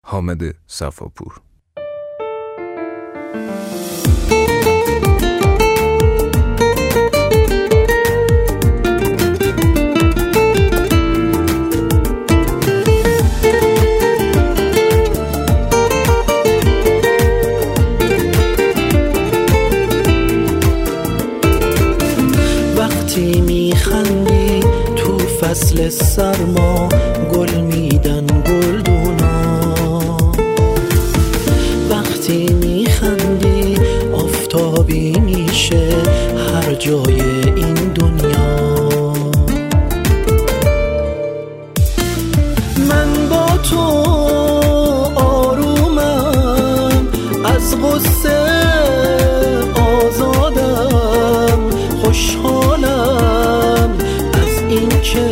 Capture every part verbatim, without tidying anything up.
حامد صفاپور. وقتی میخندی تو فصل سرما گل میدن گلدونا، وقتی میخندی آفتابی میشه هر جای این دنیا. من با تو آرومم، از غصه آزادم، خوشحالم از این که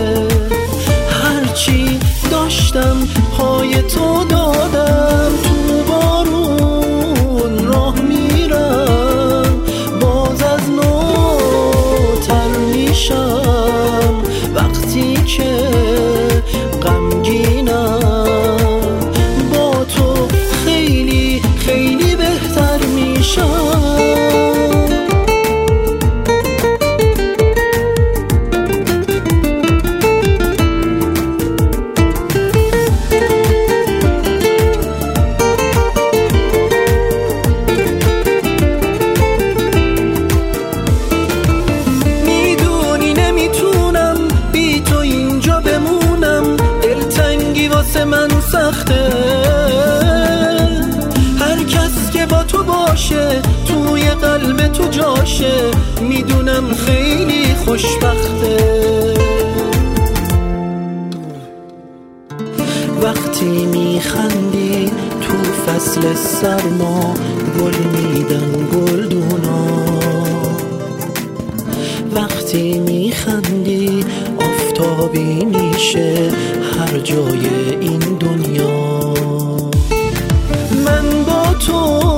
هرچی داشتم پای تو دادم. تو بارون راه میرم باز از نو تر میشم، وقتی که غمگینم با تو خیلی خیلی بهتر میشم. من سخته هر کس که با تو باشه توی قلب تو جاشه، میدونم خیلی خوشبخته. وقتی میخندی تو فصل سرما گل میدن گلدونا، وقتی میخندی آفتابی میشه هر جای این دنیا. من با تو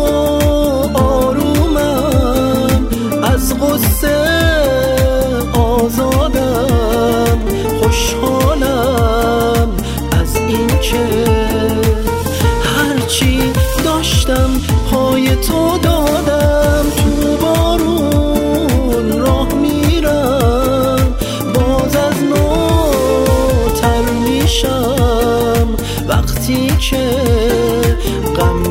آرومم، از غصه آزادم، خوشحالم از این که هرچی داشتم پای تو دادم. تو بارون راه میرم باز از نو تر میشم، وقتی که غم